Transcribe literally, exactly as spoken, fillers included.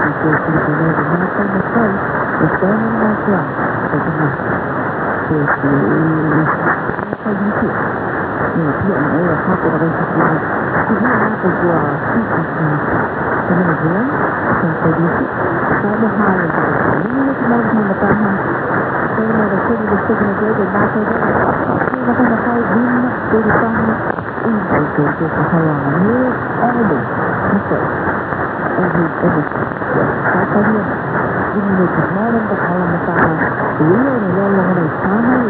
que Filipino de Natal Natal, está en una clase, que es que está difícil. Y aquí en el japo de veces que si no ha podido así que tenemos bien, se dice, estamos a la que no tenemos ni la caja, pero la que de este que nos debe más de la que nos cae bien, de la caja, y el que se pasa la manera, algo, no sé, es el es el está bien. Ini ni kemarin ke alam utara, iya ni lalu orang sana